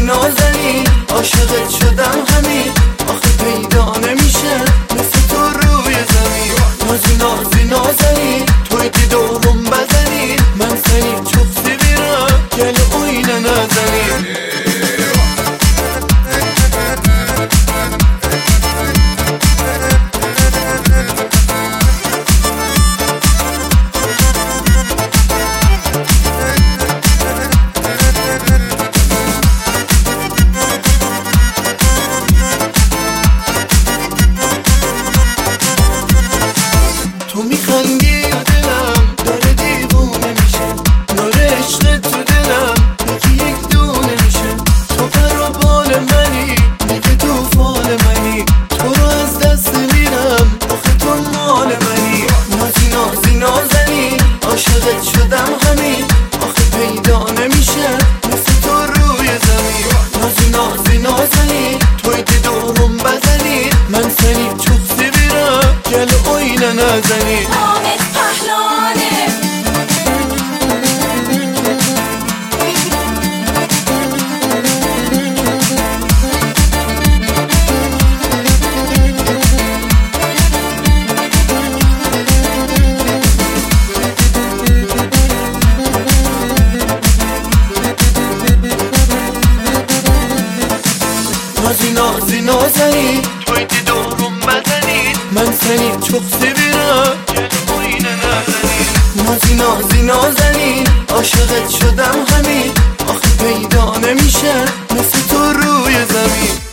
نازنین عاشقت شدم همین آخه پیدا نمیشه مثل تو روی زمین نازی نازی نازنین توی دیدارم بزنین من سنی çok seviyorum gel oyna nazanin تو میخندی و دلم داره دیوونه میشه نور عشق تو دلم یکی یک دونه میشه تو پر و بال منی میگه تو فال منی تو رو از دست میرم آخه تو مال منی نازی نازی نازنین عاشقت شدم همین آخه پیدا نمیشه مثل تو روی زمین نازی نازی نازنین توی دیدارم بزنین من سنی çok seviyorum gel oyna nazanin Ahmet Pahlavani نازی نازی نازنین توی دیدارم بزنین من سنی çok seviyorum gel oyna nazanin نازی نازی نازنین عاشقت شدم همین آخه پیدا نمیشه مثل تو روی زمین